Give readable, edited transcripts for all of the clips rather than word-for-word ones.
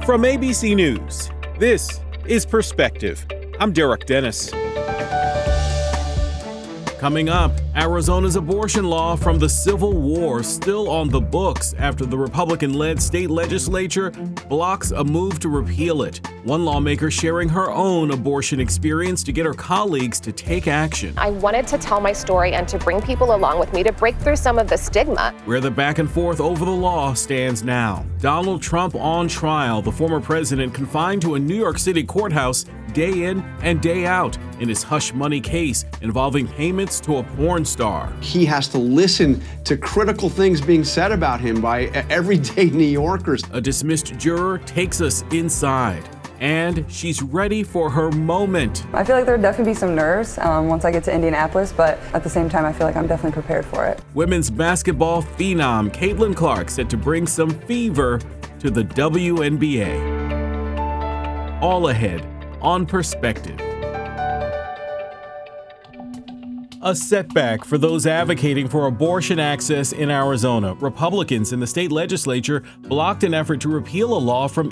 From ABC News, this is Perspective. I'm Derek Dennis. Coming up, Arizona's abortion law from the Civil War still on the books after the Republican-led state legislature blocks a move to repeal it. One lawmaker sharing her own abortion experience to get her colleagues to take action. I wanted to tell my story and to bring people along with me to break through some of the stigma. Where the back and forth over the law stands now. Donald Trump on trial, the former president confined to a New York City courthouse day in and day out in his hush money case involving payments to a porn star. He has to listen to critical things being said about him by everyday New Yorkers. A dismissed juror takes us inside, and she's ready for her moment. I feel like there would definitely be some nerves once I get to Indianapolis, but at the same time, I feel like I'm definitely prepared for it. Women's basketball phenom Caitlin Clark set to bring some fever to the WNBA. All ahead on Perspective. A setback for those advocating for abortion access in Arizona. Republicans in the state legislature blocked an effort to repeal a law from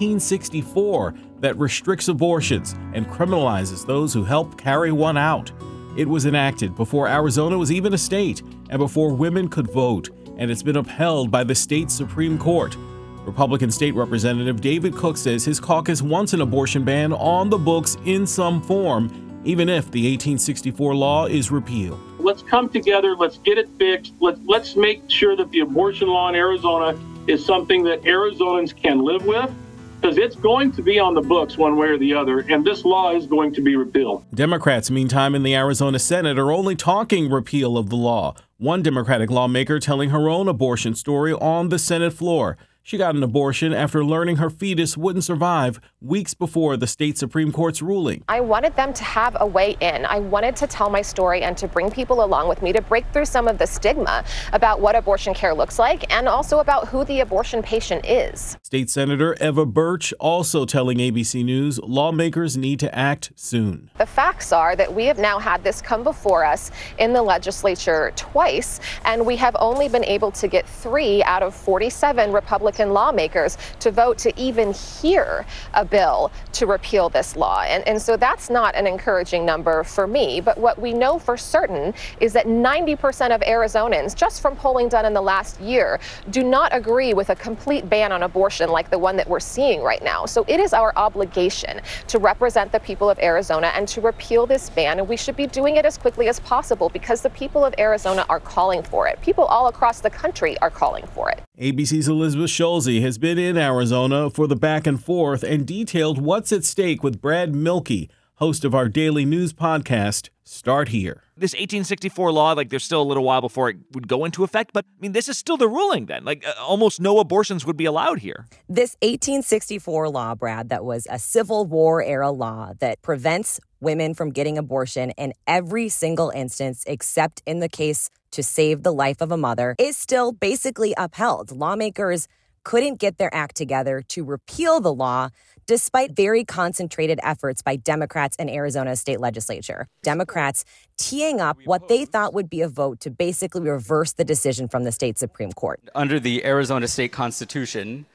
1864 that restricts abortions and criminalizes those who help carry one out. It was enacted before Arizona was even a state and before women could vote, and it's been upheld by the state Supreme Court. Republican State Representative David Cook says his caucus wants an abortion ban on the books in some form, even if the 1864 law is repealed. Let's come together. Let's get it fixed. Let's make sure that the abortion law in Arizona is something that Arizonans can live with, because it's going to be on the books one way or the other, and this law is going to be repealed. Democrats, meantime, in the Arizona Senate are only talking repeal of the law. One Democratic lawmaker telling her own abortion story on the Senate floor. She got an abortion after learning her fetus wouldn't survive weeks before the state Supreme Court's ruling. I wanted them to have a way in. I wanted to tell my story and to bring people along with me to break through some of the stigma about what abortion care looks like and also about who the abortion patient is. State Senator Eva Birch also telling ABC News lawmakers need to act soon. The facts are that we have now had this come before us in the legislature twice, and we have only been able to get 3 out of 47 Republican lawmakers to vote to even hear a bill to repeal this law. And so that's not an encouraging number for me. But what we know for certain is that 90% of Arizonans, just from polling done in the last year, do not agree with a complete ban on abortion like the one that we're seeing right now. So it is our obligation to represent the people of Arizona and to repeal this ban. And we should be doing it as quickly as possible because the people of Arizona are calling for it. People all across the country are calling for it. ABC's Elizabeth Schulze has been in Arizona for the back and forth and detailed what's at stake with Brad Mielke, host of our daily news podcast, Start Here. This 1864 law, there's still a little while before it would go into effect, but this is still the ruling then. Almost no abortions would be allowed here. This 1864 law, Brad, that was a Civil War era law that prevents women from getting abortion in every single instance, except in the case to save the life of a mother, is still basically upheld. Lawmakers couldn't get their act together to repeal the law, despite very concentrated efforts by Democrats in Arizona's state legislature. Democrats teeing up what they thought would be a vote to basically reverse the decision from the state Supreme Court. Under the Arizona state constitution,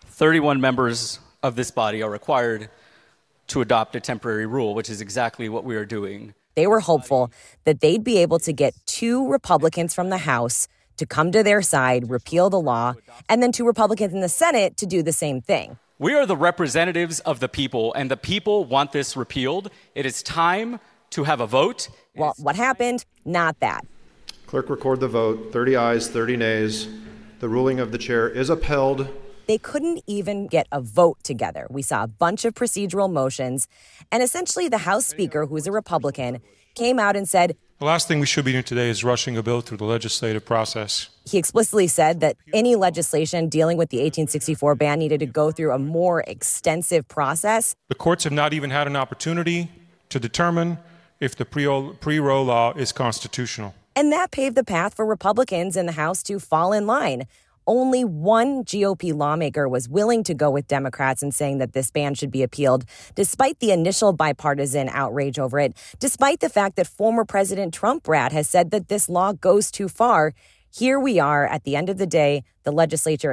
31 members of this body are required to adopt a temporary rule, which is exactly what we are doing. They were hopeful that they'd be able to get 2 Republicans from the House to come to their side, repeal the law, and then 2 Republicans in the Senate to do the same thing. We are the representatives of the people, and the people want this repealed. It is time to have a vote. Well, what happened? Not that. Clerk, record the vote. 30 ayes, 30 nays. The ruling of the chair is upheld. They couldn't even get a vote together. We saw a bunch of procedural motions, and essentially the House Speaker, who's a Republican, came out and said, the last thing we should be doing today is rushing a bill through the legislative process. He explicitly said that any legislation dealing with the 1864 ban needed to go through a more extensive process. The courts have not even had an opportunity to determine if the pre-Roe law is constitutional. And that paved the path for Republicans in the House to fall in line. Only one GOP lawmaker was willing to go with Democrats in saying that this ban should be appealed, despite the initial bipartisan outrage over it, despite the fact that former President Trump, Brad, has said that this law goes too far. Here we are at the end of the day. The legislature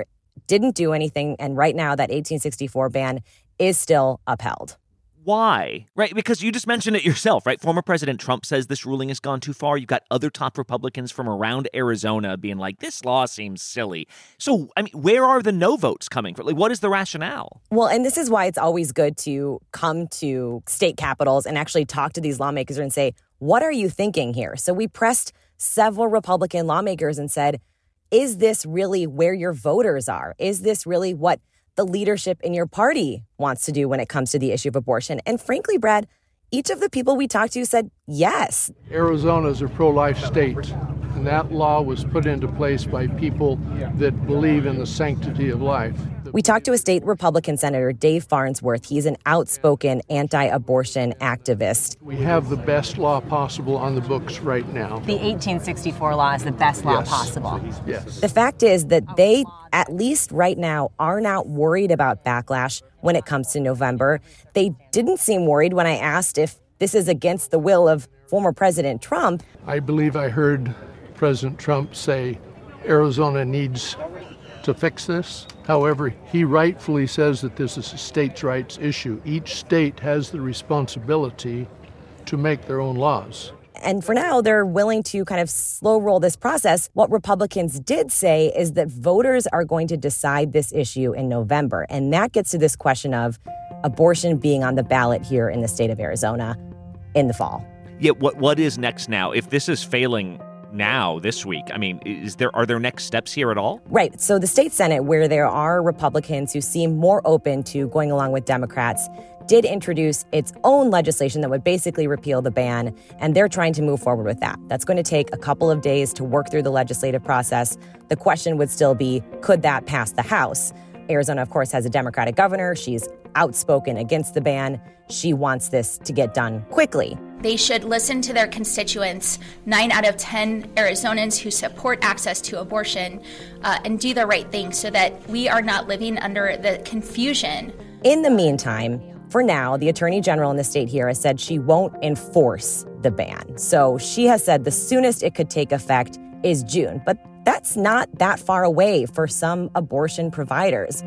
didn't do anything. And right now, that 1864 ban is still upheld. Why? Right, because you just mentioned it yourself, right? Former President Trump says this ruling has gone too far. You've got other top Republicans from around Arizona being like, this law seems silly. So, I mean, where are the no votes coming from? Like, what is the rationale? Well, and this is why it's always good to come to state capitals and actually talk to these lawmakers and say, what are you thinking here? So we pressed several Republican lawmakers and said, is this really where your voters are? Is this really what the leadership in your party wants to do when it comes to the issue of abortion? And frankly, Brad, each of the people we talked to said yes. Arizona is a pro-life state, and that law was put into place by people that believe in the sanctity of life. We talked to a state Republican Senator, Dave Farnsworth. He's an outspoken anti-abortion activist. We have the best law possible on the books right now. The 1864 law is the best law possible. Yes. The fact is that they, at least right now, are not worried about backlash when it comes to November. They didn't seem worried when I asked if this is against the will of former President Trump. I believe I heard President Trump say Arizona needs to fix this. However, he rightfully says that this is a states' rights issue. Each state has the responsibility to make their own laws. And for now, they're willing to kind of slow roll this process. What Republicans did say is that voters are going to decide this issue in November. And that gets to this question of abortion being on the ballot here in the state of Arizona in the fall. Yeah, what is next now? If this is failing now, this week, I mean, are there next steps here at all? Right. So the state Senate, where there are Republicans who seem more open to going along with Democrats, did introduce its own legislation that would basically repeal the ban, and they're trying to move forward with that. That's going to take a couple of days to work through the legislative process. The question would still be, could that pass the House? Arizona, of course, has a Democratic governor. She's outspoken against the ban. She wants this to get done quickly. They should listen to their constituents, 9 out of 10 Arizonans who support access to abortion, and do the right thing so that we are not living under the confusion. In the meantime, for now, the Attorney General in the state here has said she won't enforce the ban. So she has said the soonest it could take effect is June. But that's not that far away for some abortion providers.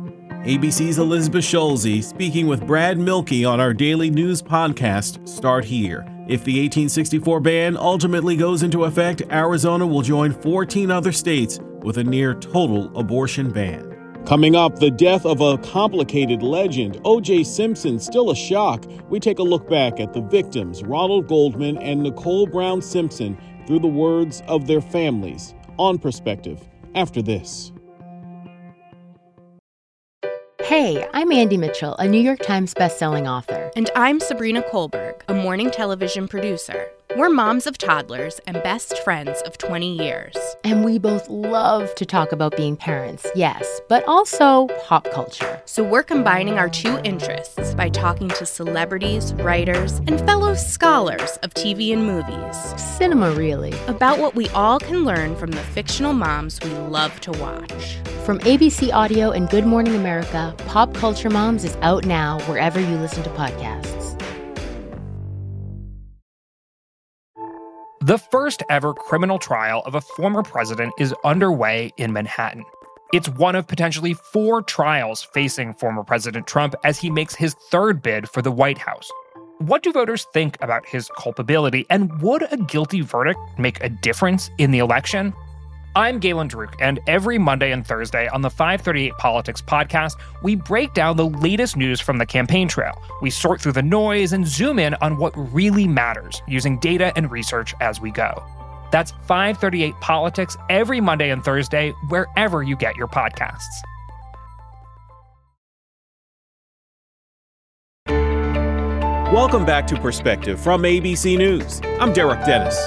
ABC's Elizabeth Schulze speaking with Brad Milkey on our daily news podcast, Start Here. If the 1864 ban ultimately goes into effect, Arizona will join 14 other states with a near total abortion ban. Coming up, the death of a complicated legend, O.J. Simpson, still a shock. We take a look back at the victims, Ronald Goldman and Nicole Brown Simpson, through the words of their families. On Perspective, after this. Hey, I'm Andy Mitchell, a New York Times bestselling author. And I'm Sabrina Kohlberg, a morning television producer. We're moms of toddlers and best friends of 20 years. And we both love to talk about being parents, yes, but also pop culture. So we're combining our two interests by talking to celebrities, writers, and fellow scholars of TV and movies. Cinema, really. About what we all can learn from the fictional moms we love to watch. From ABC Audio and Good Morning America, Pop Culture Moms is out now wherever you listen to podcasts. The first ever criminal trial of a former president is underway in Manhattan. It's one of potentially 4 trials facing former President Trump as he makes his third bid for the White House. What do voters think about his culpability, and would a guilty verdict make a difference in the election? I'm Galen Druk, and every Monday and Thursday on the 538 Politics podcast, we break down the latest news from the campaign trail. We sort through the noise and zoom in on what really matters, using data and research as we go. That's 538 Politics every Monday and Thursday, wherever you get your podcasts. Welcome back to Perspective from ABC News. I'm Derek Dennis.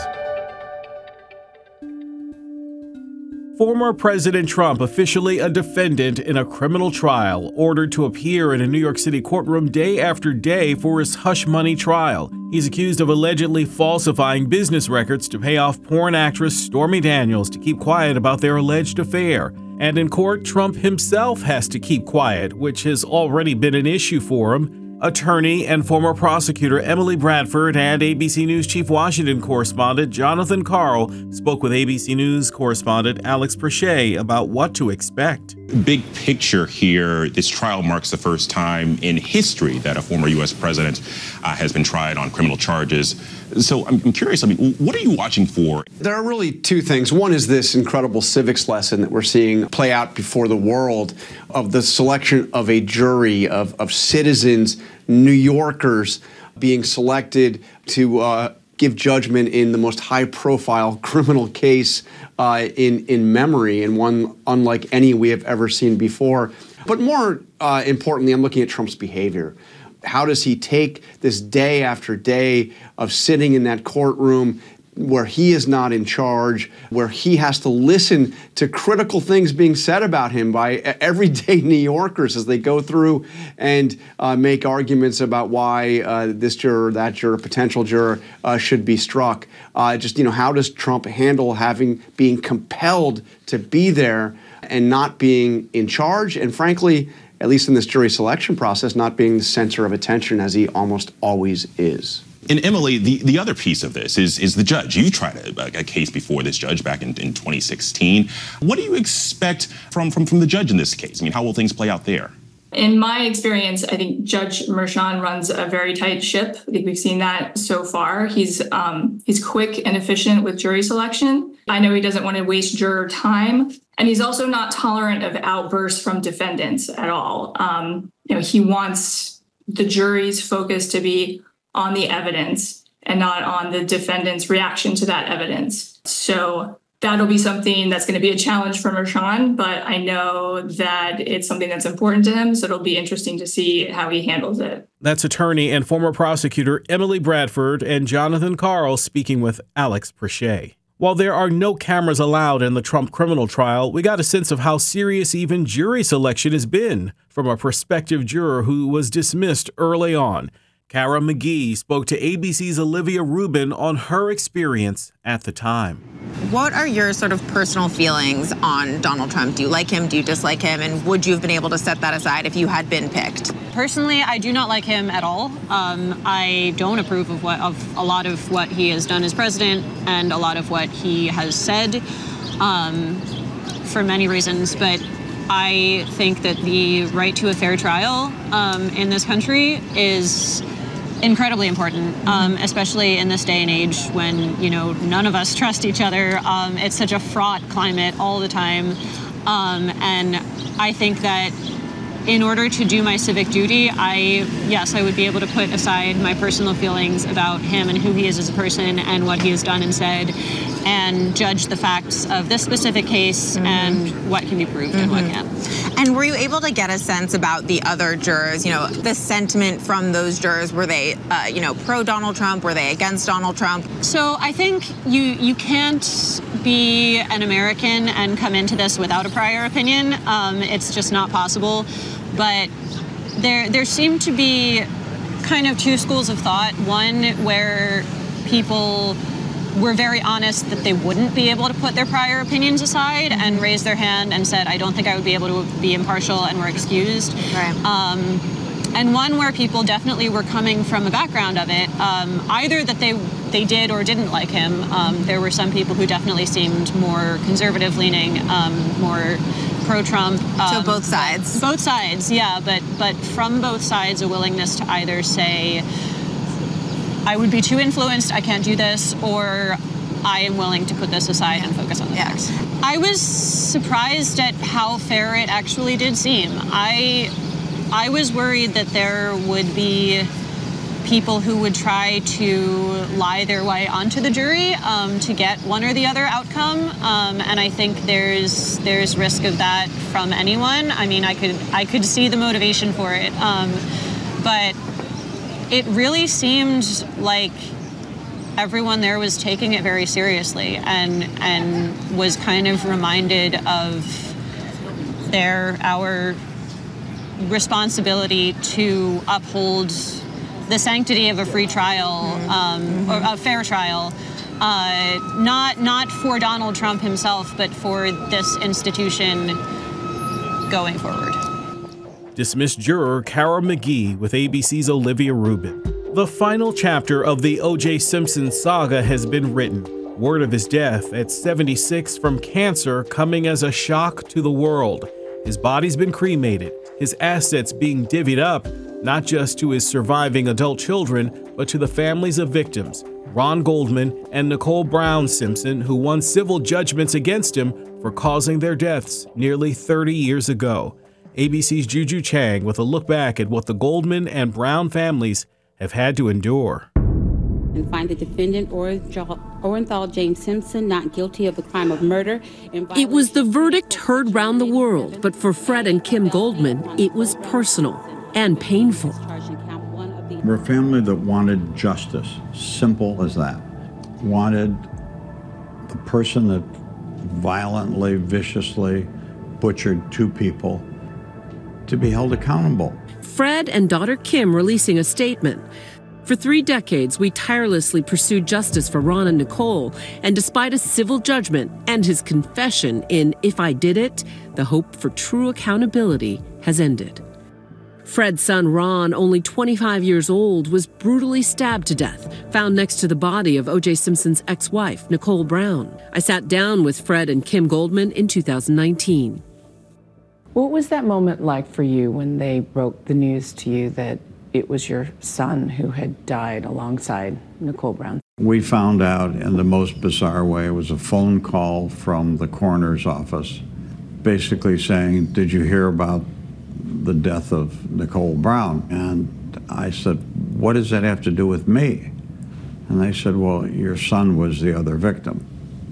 Former President Trump, officially a defendant in a criminal trial, ordered to appear in a New York City courtroom day after day for his hush money trial. He's accused of allegedly falsifying business records to pay off porn actress Stormy Daniels to keep quiet about their alleged affair. And in court, Trump himself has to keep quiet, which has already been an issue for him. Attorney and former prosecutor Emily Bradford and ABC News chief Washington correspondent Jonathan Karl spoke with ABC News correspondent Alex Perche about what to expect. Big picture here, this trial marks the first time in history that a former U.S. president has been tried on criminal charges. So I'm curious, what are you watching for? There are really two things. One is this incredible civics lesson that we're seeing play out before the world of the selection of a jury of citizens, New Yorkers, being selected to give judgment in the most high-profile criminal case in memory, and one unlike any we have ever seen before. But more importantly, I'm looking at Trump's behavior. How does he take this day after day of sitting in that courtroom where he is not in charge, where he has to listen to critical things being said about him by everyday New Yorkers as they go through and make arguments about why this juror, that juror, potential juror should be struck. How does Trump handle being compelled to be there and not being in charge, and frankly, at least in this jury selection process, not being the center of attention as he almost always is? And Emily, the other piece of this is the judge. You tried a case before this judge back in 2016. What do you expect from the judge in this case? How will things play out there? In my experience, I think Judge Merchan runs a very tight ship. I think we've seen that so far. He's quick and efficient with jury selection. I know he doesn't want to waste juror time, and he's also not tolerant of outbursts from defendants at all. He wants the jury's focus to be on the evidence and not on the defendant's reaction to that evidence. So that'll be something that's going to be a challenge for Merchan, but I know that it's something that's important to him, so it'll be interesting to see how he handles it. That's attorney and former prosecutor Emily Bradford and Jonathan Karl speaking with Alex Prechet. While there are no cameras allowed in the Trump criminal trial, we got a sense of how serious even jury selection has been from a prospective juror who was dismissed early on. Kara McGee spoke to ABC's Olivia Rubin on her experience at the time. What are your sort of personal feelings on Donald Trump? Do you like him? Do you dislike him? And would you have been able to set that aside if you had been picked? Personally, I do not like him at all. I don't approve of a lot of what he has done as president and a lot of what he has said for many reasons. But I think that the right to a fair trial in this country is incredibly important, especially in this day and age when, none of us trust each other. It's such a fraught climate all the time. And I think that in order to do my civic duty, I would be able to put aside my personal feelings about him and who he is as a person and what he has done and said, and judge the facts of this specific case and what can be proved and what can't. And were you able to get a sense about the other jurors, the sentiment from those jurors? Were they, pro-Donald Trump? Were they against Donald Trump? So I think you can't be an American and come into this without a prior opinion. It's just not possible. But there seem to be kind of two schools of thought. One where people were very honest that they wouldn't be able to put their prior opinions aside and raised their hand and said, I don't think I would be able to be impartial, and were excused. Right. And one where people definitely were coming from a background of it, either that they did or didn't like him. There were some people who definitely seemed more conservative leaning, more pro-Trump. So both sides? Both sides, yeah. But from both sides, a willingness to either say, I would be too influenced, I can't do this, or I am willing to put this aside and focus on the facts. I was surprised at how fair it actually did seem. I was worried that there would be people who would try to lie their way onto the jury to get one or the other outcome, and I think there's risk of that from anyone. I could see the motivation for it, but it really seemed like everyone there was taking it very seriously and was kind of reminded of our responsibility to uphold the sanctity of a free trial, or a fair trial, not for Donald Trump himself, but for this institution going forward. Dismissed juror Kara McGee with ABC's Olivia Rubin. The final chapter of the O.J. Simpson saga has been written. Word of his death at 76 from cancer coming as a shock to the world. His body's been cremated, his assets being divvied up, not just to his surviving adult children, but to the families of victims, Ron Goldman and Nicole Brown Simpson, who won civil judgments against him for causing their deaths nearly 30 years ago. ABC's Juju Chang with a look back at what the Goldman and Brown families have had to endure. And find the defendant, Orenthal James Simpson, not guilty of the crime of murder. It was the verdict heard round the world, but for Fred and Kim Goldman, it was personal and painful. We're a family that wanted justice, simple as that. Wanted the person that violently, viciously butchered two people to be held accountable. Fred and daughter Kim releasing a statement. For 3 decades, we tirelessly pursued justice for Ron and Nicole, and despite a civil judgment and his confession in If I Did It, the hope for true accountability has ended. Fred's son Ron, only 25 years old, was brutally stabbed to death, found next to the body of O.J. Simpson's ex-wife, Nicole Brown. I sat down with Fred and Kim Goldman in 2019. What was that moment like for you when they broke the news to you that it was your son who had died alongside Nicole Brown? We found out in the most bizarre way. It was a phone call from the coroner's office, basically saying, "Did you hear about the death of Nicole Brown?" And I said, "What does that have to do with me?" And they said, "Well, your son was the other victim."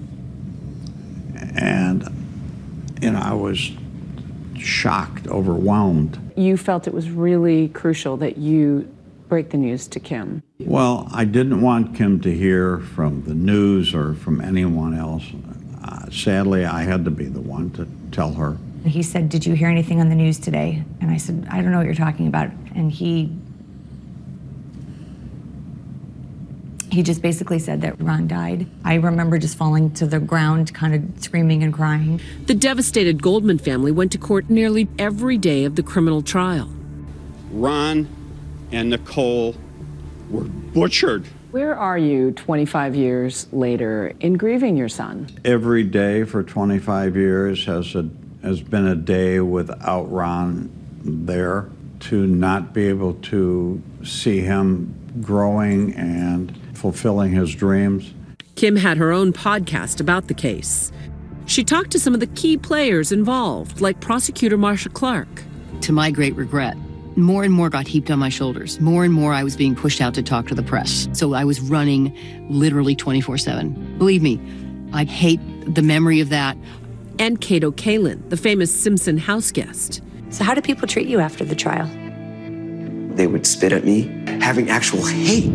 And, I was shocked, overwhelmed. You felt it was really crucial that you break the news to Kim. Well, I didn't want Kim to hear from the news or from anyone else. Sadly, I had to be the one to tell her. He said, "Did you hear anything on the news today?" And I said, "I don't know what you're talking about." And he just basically said that Ron died. I remember just falling to the ground, kind of screaming and crying. The devastated Goldman family went to court nearly every day of the criminal trial. Ron and Nicole were butchered. Where are you 25 years later in grieving your son? Every day for 25 years has been a day without Ron there. To not be able to see him growing and fulfilling his dreams. Kim had her own podcast about the case. She talked to some of the key players involved, like prosecutor Marsha Clark. To my great regret, more and more got heaped on my shoulders. More and more I was being pushed out to talk to the press. So I was running literally 24/7. Believe me, I hate the memory of that. And Kato Kalin, the famous Simpson house guest. So how do people treat you after the trial? They would spit at me, having actual hate.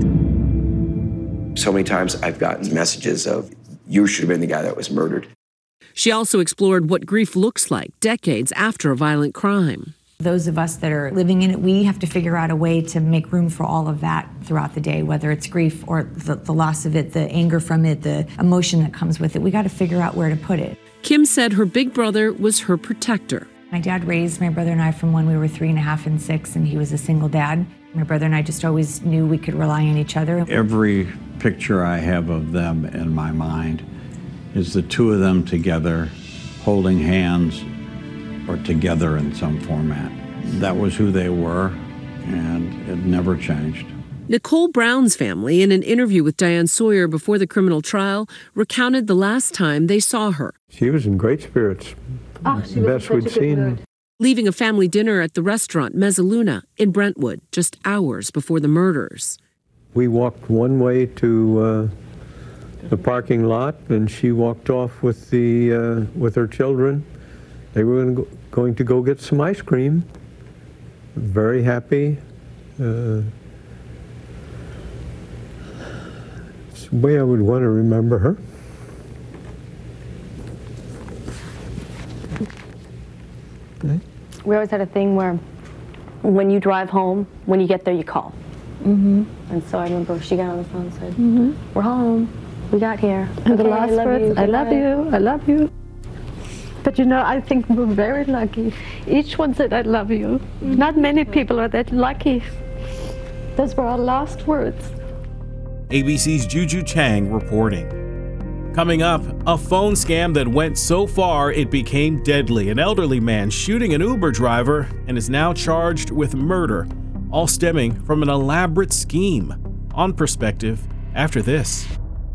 So many times I've gotten messages of, "You should have been the guy that was murdered." She also explored what grief looks like decades after a violent crime. Those of us that are living in it, we have to figure out a way to make room for all of that throughout the day, whether it's grief or the loss of it, the anger from it, the emotion that comes with it. We got to figure out where to put it. Kim said her big brother was her protector. My dad raised my brother and I from when we were 3.5 and 6, and he was a single dad. My brother and I just always knew we could rely on each other. Every picture I have of them in my mind is the two of them together, holding hands or together in some format. That was who they were, and it never changed. Nicole Brown's family, in an interview with Diane Sawyer before the criminal trial, recounted the last time they saw her. She was in great spirits. The best we'd seen. Leaving a family dinner at the restaurant Mezzaluna in Brentwood just hours before the murders. We walked one way to the parking lot, and she walked off with her children. They were going to go get some ice cream. Very happy. It's the way I would want to remember her. We always had a thing where when you drive home, when you get there, you call. And so I remember she got on the phone and said, "We're home. We got here." And the last words, "I love you. I love you." But I think we're very lucky. Each one said, "I love you." Not many people are that lucky. Those were our last words. ABC's Juju Chang reporting. Coming up, a phone scam that went so far it became deadly. An elderly man shooting an Uber driver and is now charged with murder, all stemming from an elaborate scheme. On Perspective, after this.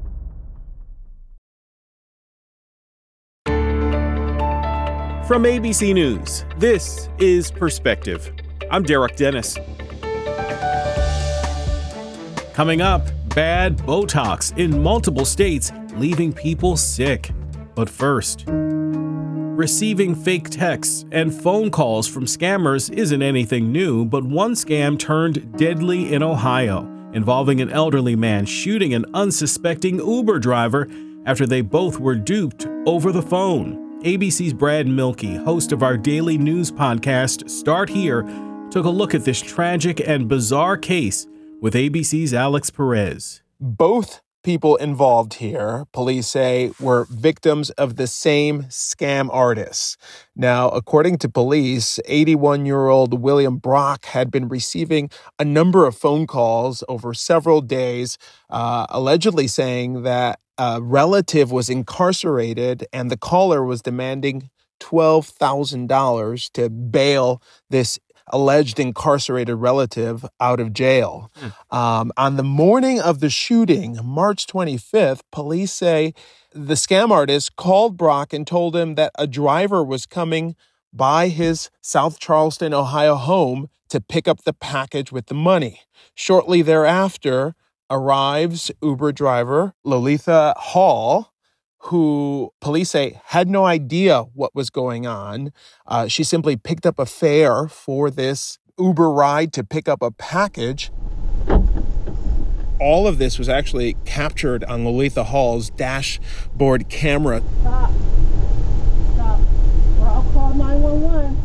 From ABC News, this is Perspective. I'm Derek Dennis. Coming up, bad Botox in multiple states, leaving people sick. But first, receiving fake texts and phone calls from scammers isn't anything new, but one scam turned deadly in Ohio, involving an elderly man shooting an unsuspecting Uber driver after they both were duped over the phone. ABC's Brad Milkey, host of our daily news podcast, Start Here, took a look at this tragic and bizarre case with ABC's Alex Perez. Both people involved here, police say, were victims of the same scam artists. Now, according to police, 81-year-old William Brock had been receiving a number of phone calls over several days, allegedly saying that a relative was incarcerated and the caller was demanding $12,000 to bail this alleged incarcerated relative out of jail. On the morning of the shooting, March 25th, police say the scam artist called Brock and told him that a driver was coming by his South Charleston, Ohio home to pick up the package with the money. Shortly thereafter arrives Uber driver Lolitha Hall, who police say had no idea what was going on. She simply picked up a fare for this Uber ride to pick up a package. All of this was actually captured on Lolitha Hall's dashboard camera. Stop. Or I'll call 911.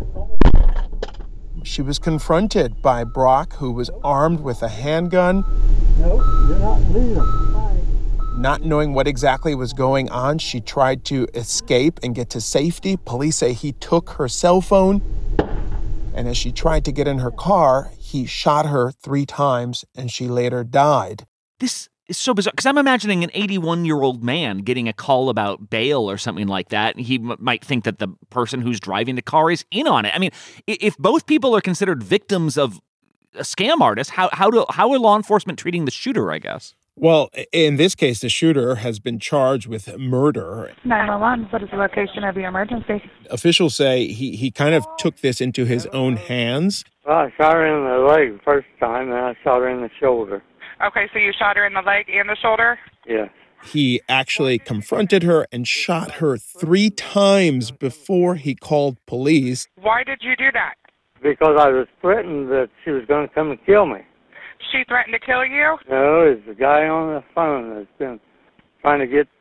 She was confronted by Brock, who was armed with a handgun. No, you're not leaving. Not knowing what exactly was going on, she tried to escape and get to safety. Police say he took her cell phone, and as she tried to get in her car, he shot her 3 times, and she later died. This is so bizarre, because I'm imagining an 81-year-old man getting a call about bail or something like that, and he might think that the person who's driving the car is in on it. I mean, if both people are considered victims of a scam artist, how are law enforcement treating the shooter, I guess? Well, in this case, the shooter has been charged with murder. 911, what is the location of your emergency? Officials say he kind of took this into his own hands. Well, I shot her in the leg the first time, and I shot her in the shoulder. Okay, so you shot her in the leg and the shoulder? Yes. He actually confronted her and shot her 3 times before he called police. Why did you do that? Because I was threatened that she was going to come and kill me. She threatened to kill you? No, it's the guy on the phone that's been trying to get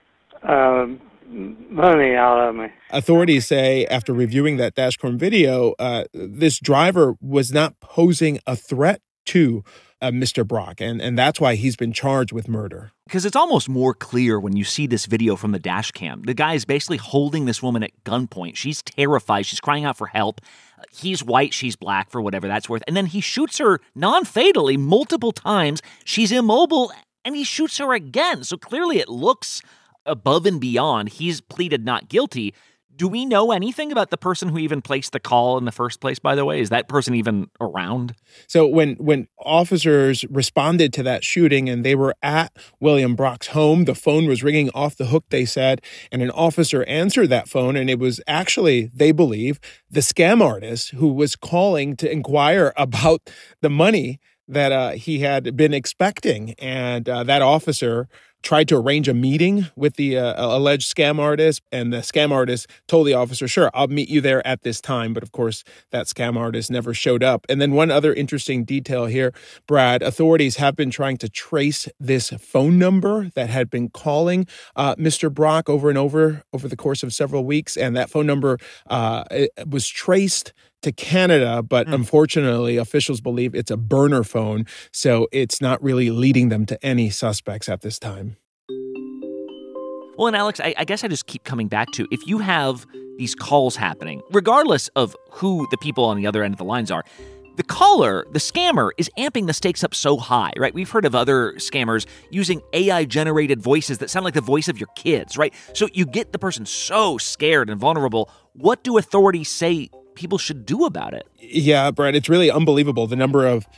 money out of me. Authorities say after reviewing that dashcam video, this driver was not posing a threat to Mr. Brock, and that's why he's been charged with murder. Because it's almost more clear when you see this video from the dash cam. The guy is basically holding this woman at gunpoint. She's terrified. She's crying out for help. He's white. She's black, for whatever that's worth. And then he shoots her non-fatally multiple times. She's immobile, and he shoots her again. So clearly it looks above and beyond. He's pleaded not guilty. Do we know anything about the person who even placed the call in the first place, by the way? Is that person even around? So when officers responded to that shooting and they were at William Brock's home, the phone was ringing off the hook, they said, and an officer answered that phone, and it was actually, they believe, the scam artist who was calling to inquire about the money that he had been expecting. And that officer tried to arrange a meeting with the alleged scam artist, and the scam artist told the officer, sure, I'll meet you there at this time. But of course, that scam artist never showed up. And then one other interesting detail here, Brad, authorities have been trying to trace this phone number that had been calling Mr. Brock over and over the course of several weeks. And that phone number was traced to Canada, but unfortunately, officials believe it's a burner phone, so it's not really leading them to any suspects at this time. Well, and Alex, I guess I just keep coming back to, if you have these calls happening, regardless of who the people on the other end of the lines are, The caller, the scammer, is amping the stakes up so high, right? We've heard of other scammers using AI-generated voices that sound like the voice of your kids, right? So you get the person so scared and vulnerable. What do authorities say people should do about it? Yeah, Brett, it's really unbelievable the number of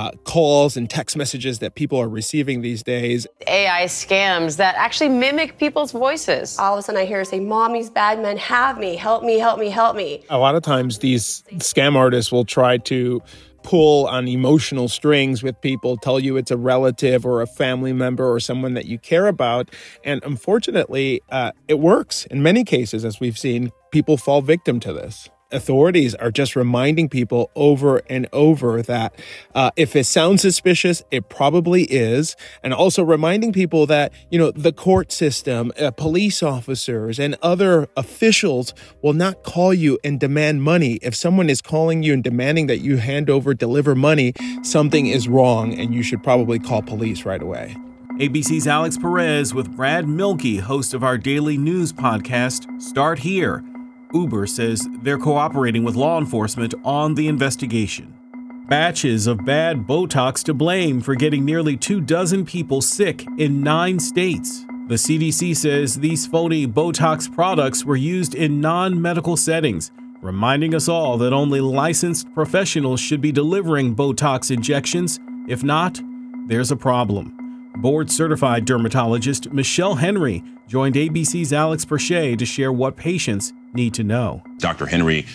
calls and text messages that people are receiving these days. AI scams that actually mimic people's voices. All of a sudden I hear say, "Mommy's bad men have me, help me, help me, help me." A lot of times these scam artists will try to pull on emotional strings with people, tell you it's a relative or a family member or someone that you care about. And unfortunately, it works. In many cases, as we've seen, people fall victim to this. Authorities are just reminding people over and over that if it sounds suspicious, it probably is. And also reminding people that, the court system, police officers, and other officials will not call you and demand money. If someone is calling you and demanding that you deliver money, something is wrong, and you should probably call police right away. ABC's Alex Perez with Brad Milkey, host of our daily news podcast, Start Here. Uber says they're cooperating with law enforcement on the investigation. Batches of bad Botox to blame for getting nearly 24 people sick in 9 states. The CDC says these phony Botox products were used in non-medical settings, reminding us all that only licensed professionals should be delivering Botox injections. If not, there's a problem. Board-certified dermatologist Michelle Henry joined ABC's Alex Perche to share what patients need to know. Dr. Henry,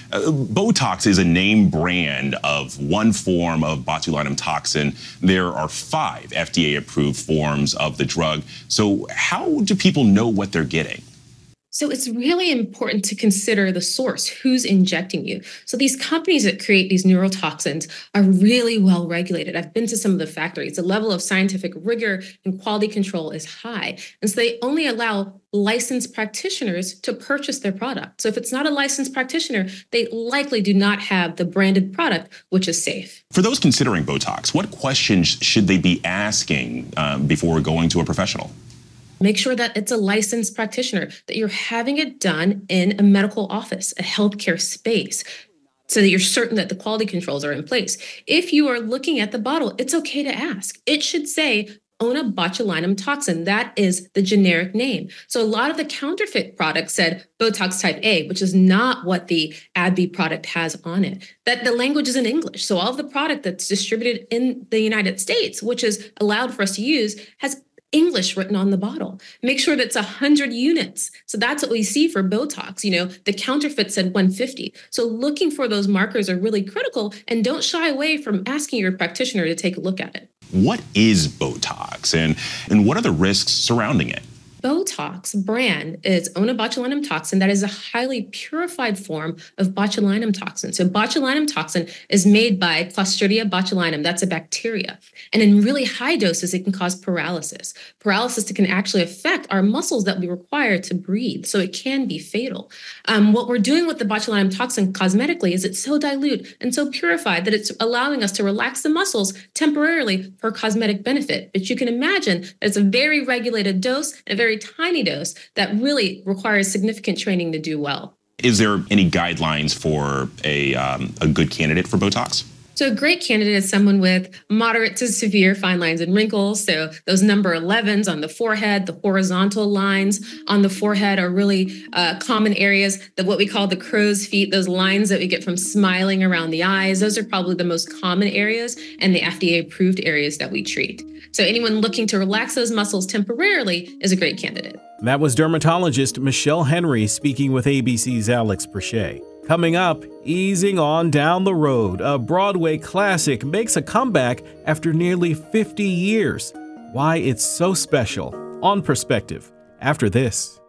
Botox is a name brand of one form of botulinum toxin. There are 5 FDA-approved forms of the drug. So how do people know what they're getting? So it's really important to consider the source, who's injecting you. So these companies that create these neurotoxins are really well regulated. I've been to some of the factories. The level of scientific rigor and quality control is high. And so they only allow licensed practitioners to purchase their product. So if it's not a licensed practitioner, they likely do not have the branded product, which is safe. For those considering Botox, what questions should they be asking before going to a professional? Make sure that it's a licensed practitioner, that you're having it done in a medical office, a healthcare space, so that you're certain that the quality controls are in place. If you are looking at the bottle, it's okay to ask. It should say onabotulinum toxin. That is the generic name. So a lot of the counterfeit products said Botox type A, which is not what the AbbVie product has on it. That the language is in English. So all of the product that's distributed in the United States, which is allowed for us to use, has English written on the bottle. Make sure that it's 100 units. So that's what we see for Botox. The counterfeit said 150. So looking for those markers are really critical, and don't shy away from asking your practitioner to take a look at it. What is Botox and what are the risks surrounding it? Botox brand is onabotulinum toxin. That is a highly purified form of botulinum toxin. So botulinum toxin is made by Clostridia botulinum. That's a bacteria. And in really high doses, it can cause paralysis. Paralysis can actually affect our muscles that we require to breathe. So it can be fatal. What we're doing with the botulinum toxin cosmetically is it's so dilute and so purified that it's allowing us to relax the muscles temporarily for cosmetic benefit. But you can imagine that it's a very regulated dose and a very tiny dose that really requires significant training to do well. Is there any guidelines for a good candidate for Botox? So a great candidate is someone with moderate to severe fine lines and wrinkles. So those number 11s on the forehead, the horizontal lines on the forehead are really common areas, that what we call the crow's feet, those lines that we get from smiling around the eyes. Those are probably the most common areas and the FDA approved areas that we treat. So anyone looking to relax those muscles temporarily is a great candidate. That was dermatologist Michelle Henry speaking with ABC's Alex Perche. Coming up, easing on down the road, a Broadway classic makes a comeback after nearly 50 years. Why it's so special. On Perspective, after this.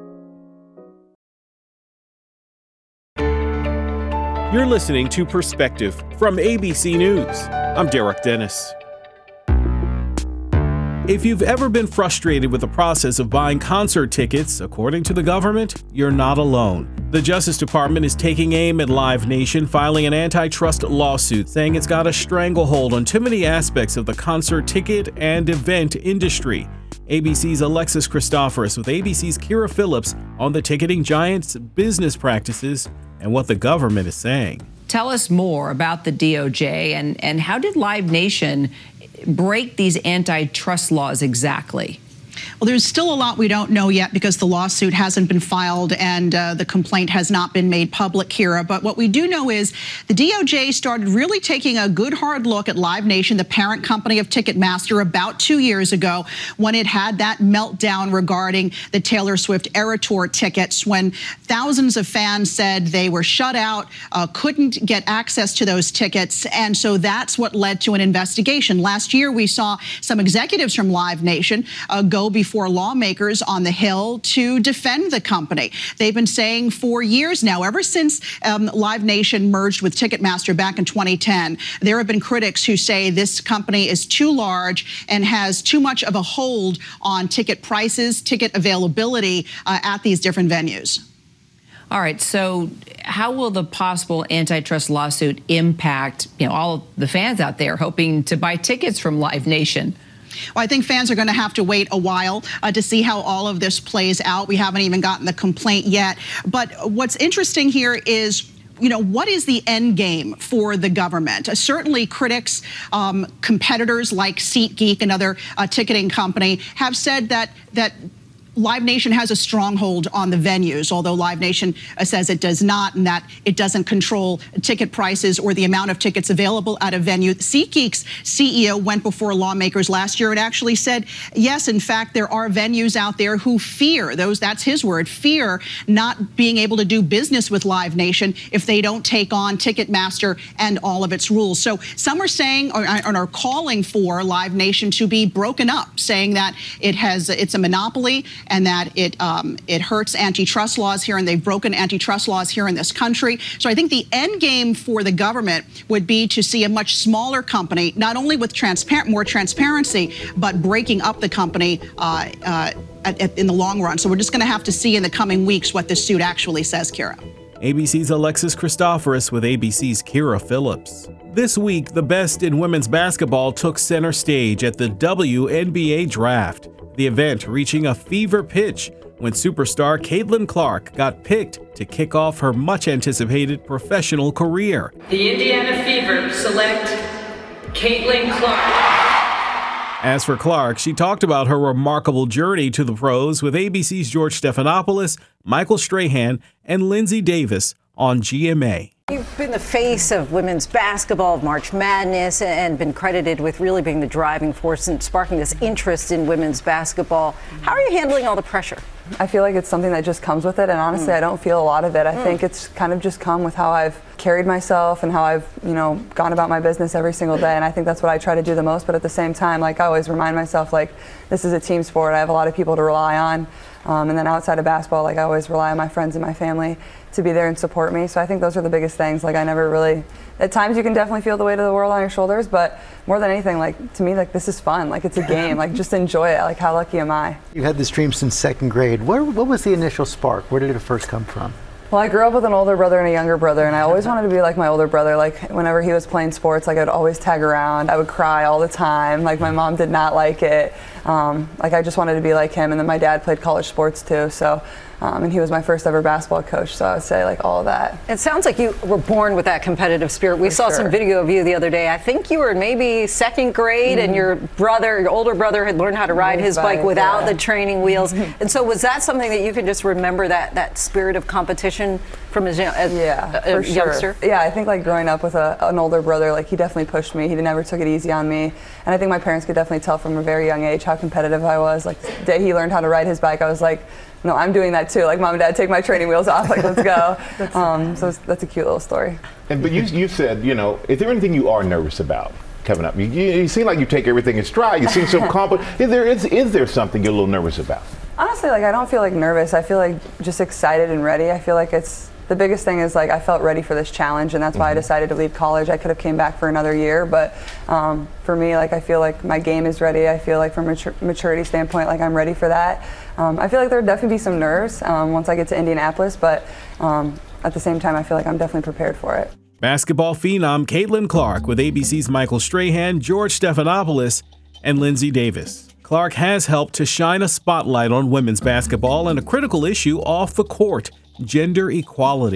You're listening to Perspective from ABC News. I'm Derek Dennis. If you've ever been frustrated with the process of buying concert tickets, according to the government, you're not alone. The Justice Department is taking aim at Live Nation, filing an antitrust lawsuit saying it's got a stranglehold on too many aspects of the concert ticket and event industry. ABC's Alexis Christoforous with ABC's Kira Phillips on the ticketing giant's business practices and what the government is saying. Tell us more about the DOJ and how did Live Nation break these antitrust laws exactly? Well, there's still a lot we don't know yet because the lawsuit hasn't been filed and the complaint has not been made public, Kira. But what we do know is the DOJ started really taking a good hard look at Live Nation, the parent company of Ticketmaster, about 2 years ago when it had that meltdown regarding the Taylor Swift Eras Tour tickets, when thousands of fans said they were shut out, couldn't get access to those tickets. And so that's what led to an investigation. Last year, we saw some executives from Live Nation go before lawmakers on the Hill to defend the company. They've been saying for years now, ever since Live Nation merged with Ticketmaster back in 2010, there have been critics who say this company is too large and has too much of a hold on ticket prices, ticket availability at these different venues. All right, so how will the possible antitrust lawsuit impact, all of the fans out there hoping to buy tickets from Live Nation? Well, I think fans are going to have to wait a while to see how all of this plays out. We haven't even gotten the complaint yet. But what's interesting here is, what is the end game for the government? Certainly critics, competitors like SeatGeek, another ticketing company, have said that Live Nation has a stronghold on the venues, although Live Nation says it does not, and that it doesn't control ticket prices or the amount of tickets available at a venue. SeatGeek's CEO went before lawmakers last year and actually said, yes, in fact, there are venues out there who fear, that's his word, fear not being able to do business with Live Nation if they don't take on Ticketmaster and all of its rules. So some are saying or are calling for Live Nation to be broken up, saying that it's a monopoly and that it hurts antitrust laws here, and they've broken antitrust laws here in this country. So I think the end game for the government would be to see a much smaller company, not only with more transparency, but breaking up the company in the long run. So we're just going to have to see in the coming weeks what this suit actually says, Kira. ABC's Alexis Christoforous with ABC's Kira Phillips. This week, the best in women's basketball took center stage at the WNBA Draft. The event reaching a fever pitch when superstar Caitlin Clark got picked to kick off her much-anticipated professional career. The Indiana Fever select Caitlin Clark. As for Clark, she talked about her remarkable journey to the pros with ABC's George Stephanopoulos, Michael Strahan, and Lindsay Davis on GMA. You've been the face of women's basketball, of March Madness, and been credited with really being the driving force and sparking this interest in women's basketball. How are you handling all the pressure? I feel like it's something that just comes with it, and honestly, I don't feel a lot of it. I think it's kind of just come with how I've carried myself and how I've, gone about my business every single day, and I think that's what I try to do the most. But at the same time, I always remind myself, this is a team sport. I have a lot of people to rely on, and then outside of basketball, I always rely on my friends and my family to be there and support me. So I think those are the biggest things. I never really, at times you can definitely feel the weight of the world on your shoulders, but more than anything, to me, this is fun. It's a game. Just enjoy it. How lucky am I? You had this dream since second grade. What was the initial spark? Where did it first come from? Well, I grew up with an older brother and a younger brother, and I always wanted to be like my older brother. Whenever he was playing sports, I'd always tag around. I would cry all the time. My mom did not like it. I just wanted to be like him. And then my dad played college sports too, so and he was my first ever basketball coach. So I would say all of that. It sounds like you were born with that competitive spirit. We saw some video of you the other day. I think you were in maybe second grade, and your older brother, had learned how to ride his bike without the training wheels. And so was that something that you can just remember, that spirit of competition from as a youngster? Yeah, I think growing up with an older brother, he definitely pushed me. He never took it easy on me. And I think my parents could definitely tell from a very young age how competitive I was. The day he learned how to ride his bike, I was like, no, I'm doing that too. Mom and dad, take my training wheels off. Let's go. So that's a cute little story. But you said, is there anything you are nervous about coming up? You seem like you take everything in stride. You seem so confident. Is there something you're a little nervous about? Honestly, I don't feel nervous. I feel just excited and ready. I feel the biggest thing is I felt ready for this challenge, and that's why I decided to leave college. I could have came back for another year, but for me, I feel my game is ready. I feel from a maturity standpoint, I'm ready for that. I feel there would definitely be some nerves once I get to Indianapolis, but at the same time, I feel I'm definitely prepared for it. Basketball phenom Caitlin Clark with ABC's Michael Strahan, George Stephanopoulos, and Lindsay Davis. Clark has helped to shine a spotlight on women's basketball and a critical issue off the court: gender equality.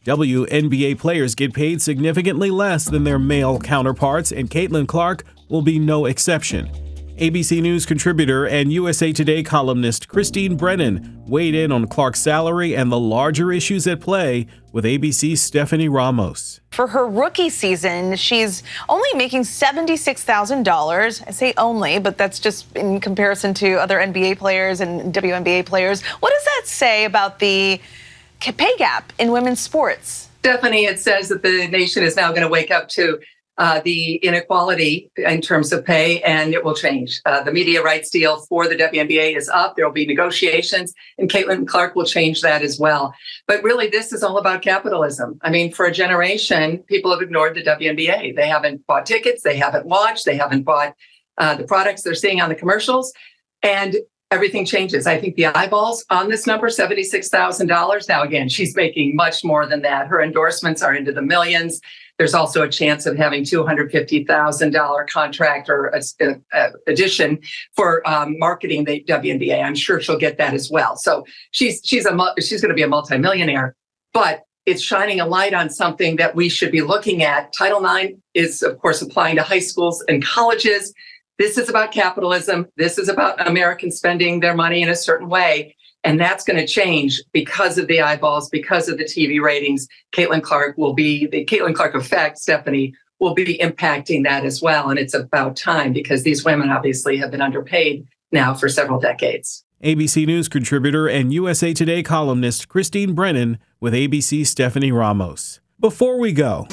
WNBA players get paid significantly less than their male counterparts, and Caitlin Clark will be no exception. ABC News contributor and USA Today columnist Christine Brennan weighed in on Clark's salary and the larger issues at play with ABC's Stephanie Ramos. For her rookie season, she's only making $76,000. I say only, but that's just in comparison to other NBA players and WNBA players. What does that say about the pay gap in women's sports? Stephanie, it says that the nation is now going to wake up to the inequality in terms of pay, and it will change. The media rights deal for the WNBA is up. There will be negotiations, and Caitlin Clark will change that as well. But really, this is all about capitalism. I mean, for a generation, people have ignored the WNBA. They haven't bought tickets. They haven't watched. They haven't bought the products they're seeing on the commercials. And everything changes. I think the eyeballs on this number, $76,000. Now, again, she's making much more than that. Her endorsements are into the millions. There's also a chance of having $250,000 contract or addition for marketing the WNBA. I'm sure she'll get that as well. So she's going to be a multimillionaire. But it's shining a light on something that we should be looking at. Title IX is, of course, applying to high schools and colleges. This is about capitalism. This is about Americans spending their money in a certain way. And that's going to change because of the eyeballs, because of the TV ratings. Caitlin Clark will be, the Caitlin Clark effect, Stephanie, will be impacting that as well. And it's about time because these women obviously have been underpaid now for several decades. ABC News contributor and USA Today columnist Christine Brennan with ABC's Stephanie Ramos. Before we go,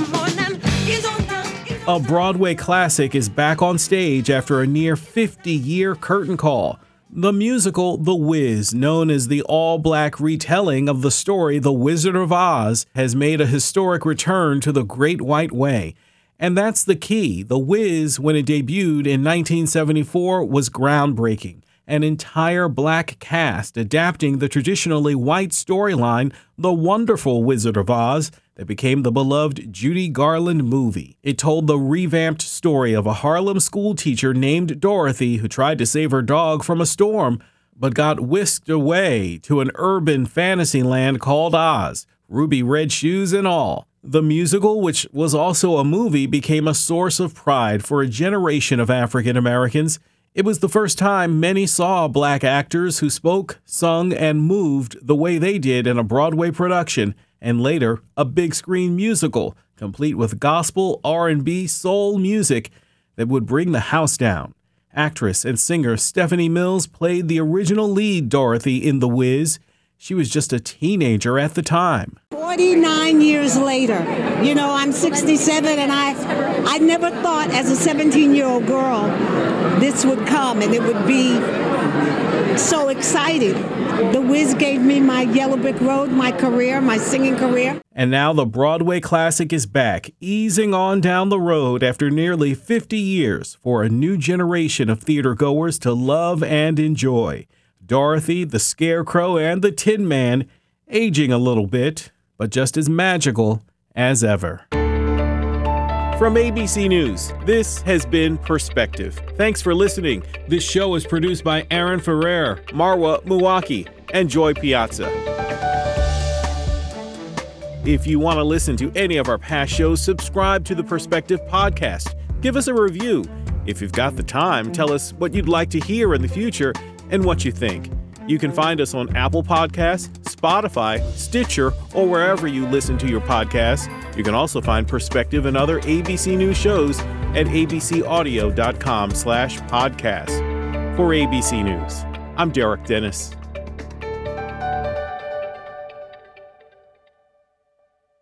a Broadway classic is back on stage after a near 50-year curtain call. The musical The Wiz, known as the all-black retelling of the story The Wizard of Oz, has made a historic return to the Great White Way. And that's the key. The Wiz, when it debuted in 1974, was groundbreaking. An entire black cast adapting the traditionally white storyline, The Wonderful Wizard of Oz, that became the beloved Judy Garland movie. It told the revamped story of a Harlem school teacher named Dorothy who tried to save her dog from a storm, but got whisked away to an urban fantasy land called Oz, ruby red shoes and all. The musical, which was also a movie, became a source of pride for a generation of African Americans. It was the first time many saw black actors who spoke, sung, and moved the way they did in a Broadway production, and later a big screen musical, complete with gospel, R&B, soul music that would bring the house down. Actress and singer Stephanie Mills played the original lead Dorothy in The Wiz. She was just a teenager at the time. 49 years later, I'm 67, and I never thought as a 17-year-old girl this would come, and it would be so exciting. The Wiz gave me my Yellow Brick Road, my career, my singing career. And now the Broadway classic is back, easing on down the road after nearly 50 years for a new generation of theater goers to love and enjoy. Dorothy, the Scarecrow, and the Tin Man, aging a little bit, but just as magical as ever. From ABC News, this has been Perspective. Thanks for listening. This show is produced by Aaron Ferrer, Marwa Muwaki, and Joy Piazza. If you want to listen to any of our past shows, subscribe to the Perspective podcast. Give us a review. If you've got the time, tell us what you'd like to hear in the future and what you think. You can find us on Apple Podcasts, Spotify, Stitcher, or wherever you listen to your podcasts. You can also find Perspective and other ABC News shows at abcaudio.com/podcast. For ABC News, I'm Derek Dennis.